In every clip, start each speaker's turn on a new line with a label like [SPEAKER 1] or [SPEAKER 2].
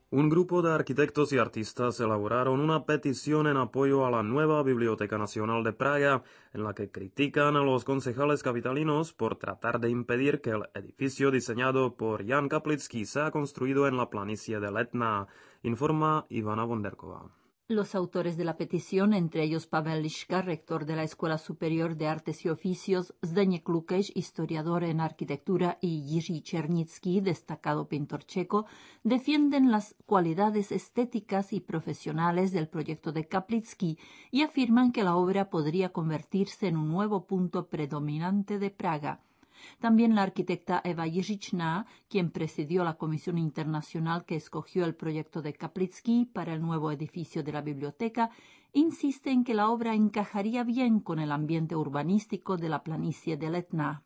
[SPEAKER 1] Un grupo de arquitectos y artistas elaboraron una petición en apoyo a la nueva Biblioteca Nacional de Praga, en la que critican a los concejales capitalinos por tratar de impedir que el edificio diseñado por Jan Kaplický sea construido en la planicie de Letná, informa Ivana Bonderková.
[SPEAKER 2] Los autores de la petición, entre ellos Pavel Liška, rector de la Escuela Superior de Artes y Oficios, Zdeněk Lukeš, historiador en arquitectura, y Jiří Černický, destacado pintor checo, defienden las cualidades estéticas y profesionales del proyecto de Kaplický y afirman que la obra podría convertirse en un nuevo punto predominante de Praga. También la arquitecta Eva Jiřičná, quien presidió la comisión internacional que escogió el proyecto de Kaplický para el nuevo edificio de la biblioteca, insiste en que la obra encajaría bien con el ambiente urbanístico de la planicie de Letná.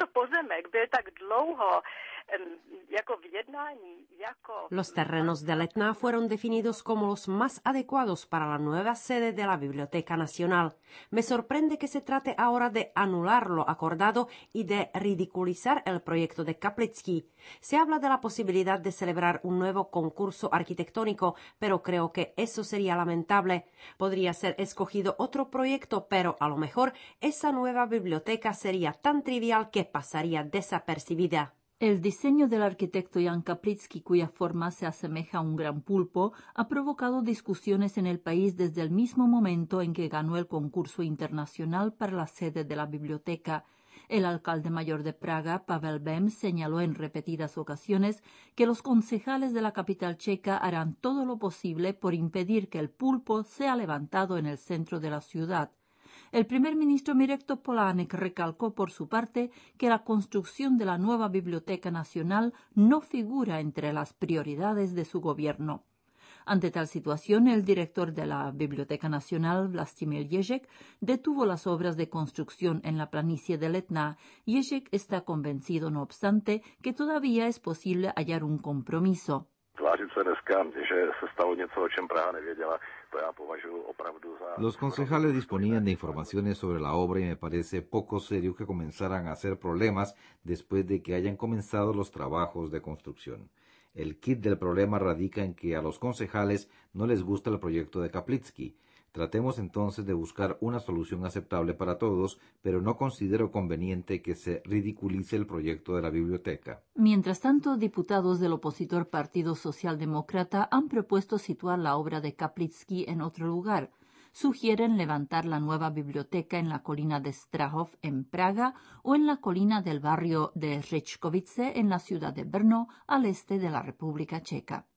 [SPEAKER 3] Los terrenos de Letná fueron definidos como los más adecuados para la nueva sede de la Biblioteca Nacional. Me sorprende que se trate ahora de anular lo acordado y de ridiculizar el proyecto de Kaplický. Se habla de la posibilidad de celebrar un nuevo concurso arquitectónico, pero creo que eso sería lamentable. Podría ser escogido otro proyecto, pero a lo mejor esa nueva biblioteca sería tan trivial que pasaría desapercibida.
[SPEAKER 2] El diseño del arquitecto Jan Kaplický, cuya forma se asemeja a un gran pulpo, ha provocado discusiones en el país desde el mismo momento en que ganó el concurso internacional para la sede de la biblioteca. El alcalde mayor de Praga, Pavel Bem, señaló en repetidas ocasiones que los concejales de la capital checa harán todo lo posible por impedir que el pulpo sea levantado en el centro de la ciudad. El primer ministro Mirek Topolánek recalcó por su parte que la construcción de la nueva Biblioteca Nacional no figura entre las prioridades de su gobierno. Ante tal situación, el director de la Biblioteca Nacional, Vlastimil Ježek, detuvo las obras de construcción en la planicie de Letná. Ježek está convencido, no obstante, que todavía es posible hallar un compromiso.
[SPEAKER 4] Los concejales disponían de informaciones sobre la obra y me parece poco serio que comenzaran a hacer problemas después de que hayan comenzado los trabajos de construcción. El quid del problema radica en que a los concejales no les gusta el proyecto de Kaplický. Tratemos entonces de buscar una solución aceptable para todos, pero no considero conveniente que se ridiculice el proyecto de la biblioteca.
[SPEAKER 2] Mientras tanto, diputados del opositor Partido Socialdemócrata han propuesto situar la obra de Kaplický en otro lugar. Sugieren levantar la nueva biblioteca en la colina de Strahov, en Praga, o en la colina del barrio de Řečkovice, en la ciudad de Brno, al este de la República Checa.